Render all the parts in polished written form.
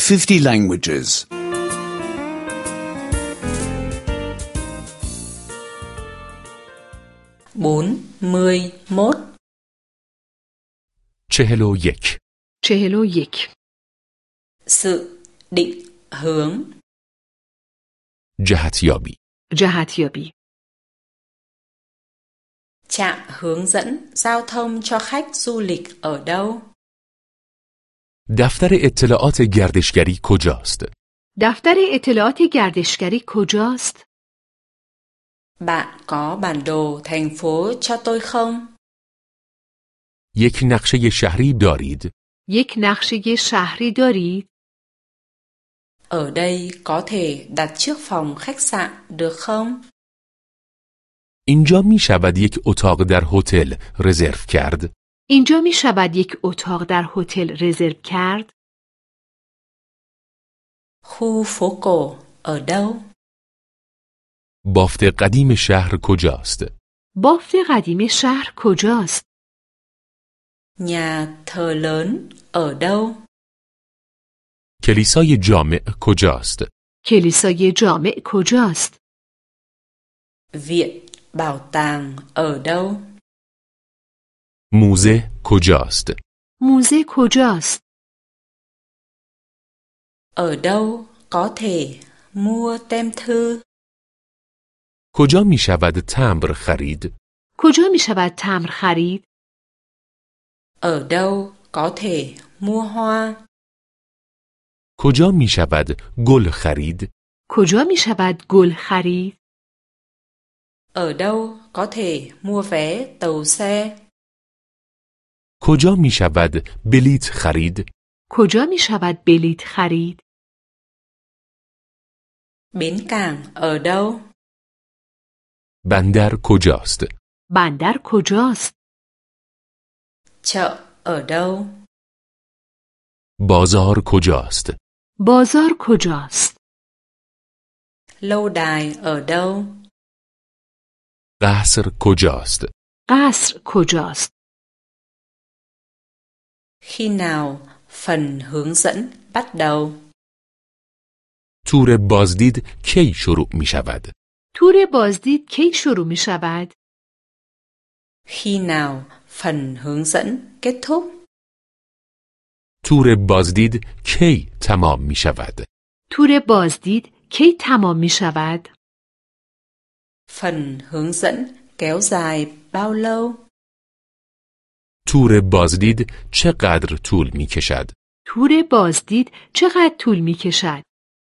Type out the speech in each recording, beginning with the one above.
50 languages. 41 41 41 sự định hướng جهتیابی جهتیابی trạm hướng dẫn giao thông cho khách du lịch ở đâu دفتر اطلاعات گردشگری کجاست؟ دفتر اطلاعات گردشگری کجاست؟ bạn có bản đồ thành phố cho tôi không یک نقشه شهری دارید؟ یک نقشه شهری دارید؟ ở đây có thể đặt trước phòng khách sạn được không اینجا می شود یک اتاق در هتل رزرو کرد؟ اینجا می شود یک اتاق در هتل رزرو کرد؟ khu phố cổ ở đâu بافت قدیم شهر کجاست؟ بافت قدیم شهر کجاست؟ nhà thờ lớn ở đâu کلیسای جامع کجاست؟ کلیسای جامع کجاست؟ viện bảo tàng ở đâu موزه کجاست؟ موزه کجاست؟ ở đâu có thể mua tem thư کجا می شود تمبر خرید؟ کجا می شود تمبر خرید؟ ở đâu có thể mua hoa کجا می شود گل خرید؟ کجا می شود گل خرید؟ ở đâu có thể mua vé tàu xe کجا می شود بلیط خرید؟ کجا می شود بلیط خرید؟ bến cảng ở đâu بندر کجاست؟ بندر کجاست؟ chợ ở đâu بازار کجاست؟ بازار کجاست؟ lâu đài ở đâu قصر کجاست؟ قصر کجاست؟ khi nào phần hướng dẫn bắt đầu تور بازدید کی شروع می شود؟ تور بازدید کی شروع می شود؟ khi nào phần hướng dẫn kết thúc تور بازدید کی تمام می شود؟ تور بازدید کی تمام می شود؟ phần hướng dẫn kéo dài bao lâu تور بازدید چقدر طول می کشد؟ تور بازدید چقدر طول می کشد؟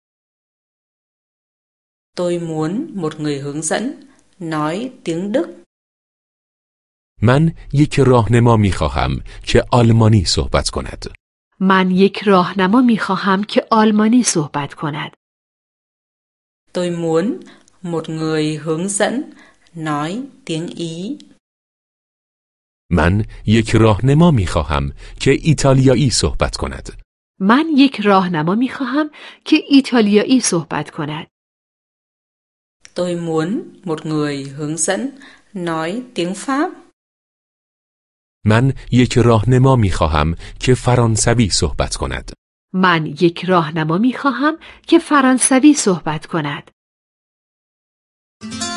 tôi muốn một người hướng dẫn nói tiếng Đức من یک راهنما می خواهم که آلمانی صحبت کند. من یک راهنما می خواهم که آلمانی صحبت کند. tôi muốn một người hướng dẫn nói tiếng Ý من یک راهنما می خواهم که ایتالیایی صحبت کند. من یک راهنما می خواهم که ایتالیایی صحبت کند. tôi muốn một người hướng dẫn nói tiếng Pháp من یک راهنما می خواهم که فرانسوی صحبت کند. من یک راهنما می خواهم که فرانسوی صحبت کند.